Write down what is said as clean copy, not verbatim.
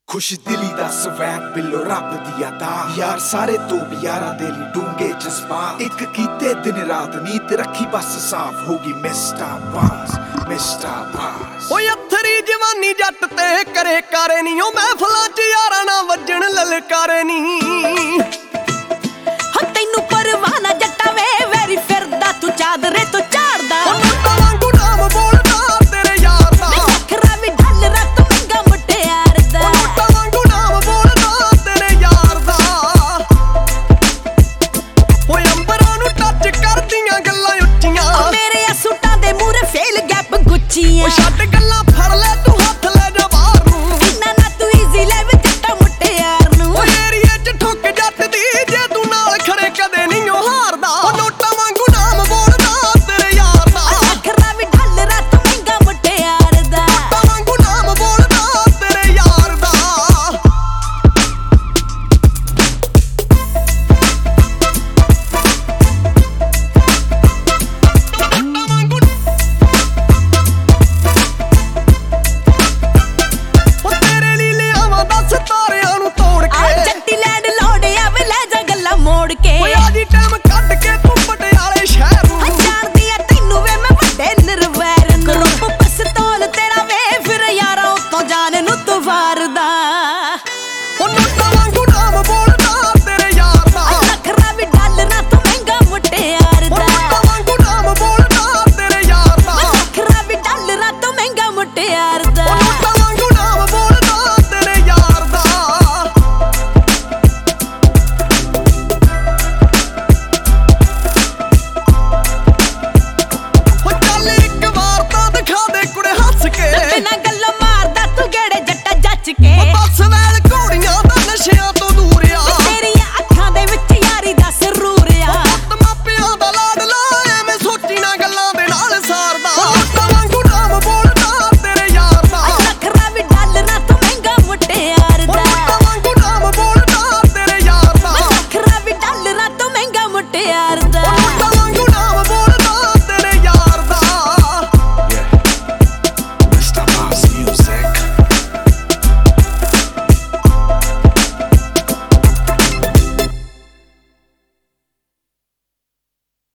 खुश दिली दा स्वैग बिलो रब दी अदा यार सारे तो भी यारां दे लई डूंगे जज्बात एक कीते दिन रात नीत रखी बस साफ होगी मिस्टर बास ओए अथरी जवानी जट ते करे कारे नी ओ महफिलां च यारां ना वजन ललकारे नी हो तैनू परवाना जट्टा वे वेरी फिरदा तू चादरे तो झाड़दा वांगू नाम बोलदा तेरे यार दा नखरा भी ढल रत मंगा मुटियार दा वांगू नाम बोलदा तेरे यार दा ओए अंबरां नू टच करदियां गल्लां ਉੱਚੀਆਂ मेरे आ सूटां दे मूरे फेल गैप गुच्चियां ओ छੱਡ ਗੱਲਾਂ ਫੜ ਲੈ ਤੂੰ ਹੱਥ ਲੈ ਜਾ ਬਾਹਰ ਨੂੰ इन्ना ना तू इजी ले वे जट्टा मुटियार नू ਓ ਏਰੀਏ 'ਚ ਠੁੱਕ ਜੱਟ ਦੀ ਜੇ ਤੂੰ ਨਾਲ ਖੜੇ ਕਦੇ ਨਹੀਂ ਓ ਹਾਰਦਾ ਓ ਨੋਟਾਂ ਵਾਂਗੂ ਨਾਮ ਬੋਲਦਾ ਤੇਰੇ ਯਾਰ ਦਾ नखरा भी ढल रत मंगा मुटियार दा ਨੋਟਾਂ ਵਾਂਗੂ ਨਾਮ ਬੋਲਦਾ ਤੇਰੇ ਯਾਰ ਦਾ ਓ ਤੇਰੇ ਲਈ ਲਿਆਵਾਂ 10 ਤਾਰਿਆਂ ਨੂੰ ਤੋੜ आ ਕੇ जट्टी लैंड लौड़े आवे ले जा गल्ला मोड़ के ਓਏ ਆਜੀ ਟਾਈਮ ਕੱਢ ਕੇ ਤੂੰ ਪਟਿਆਲੇ ਸ਼ਹਿਰ ਨੂੰ जानदी आ तैनू वे मैं वड्डे निर्वैर नू रूप पिस्तौल तेरा वे फिर यारा उतों जान नू तू वारदा ਓ ਨੋਟਾਂ ਵਾਂਗੂ ਨਾਮ ਬੋਲਦਾ ਤੇਰੇ ਯਾਰ ਦਾ नखरा भी ढल ना तू महंगा मुटियार ਓ दा ਨੋਟਾਂ ਵਾਂਗੂ ਨਾਮ ਬੋਲਦਾ ਤੇਰੇ ਯਾਰ ਦਾ नखरा भी ढल ना तू महंगा मुटियार दा ਓ ਨੋਟਾਂ